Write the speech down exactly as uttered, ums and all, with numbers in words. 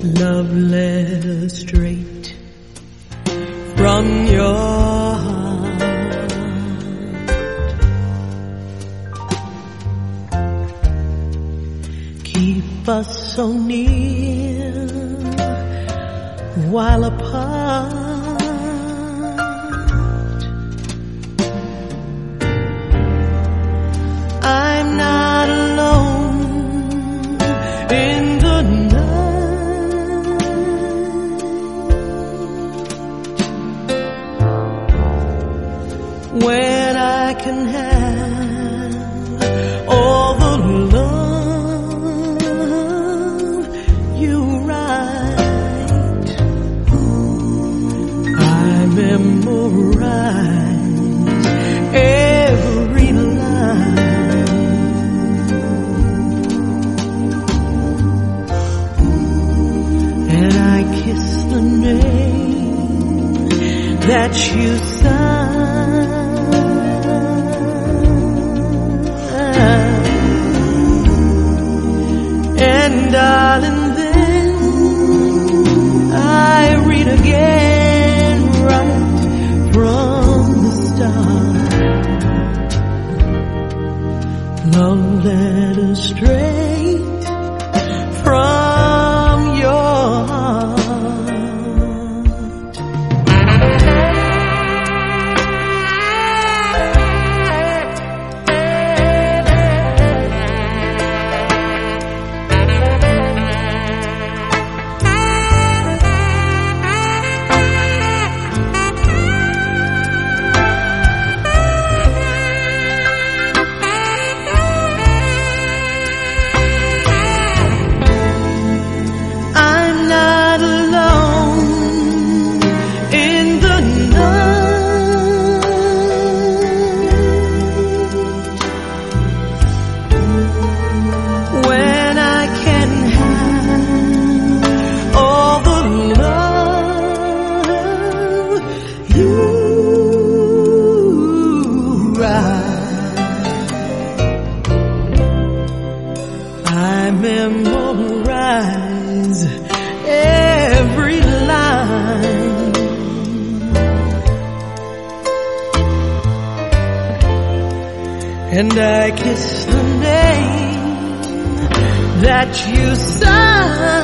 love letter straight from your heart. Keep us so near while apart. I'm not alone in the night. When I can have all the love you write, I memorize every line. And I kiss the name that you signed. And darling, then I read again right from the start. Love letter straight from your heart. I memorize every line. And I kiss the name that you signed.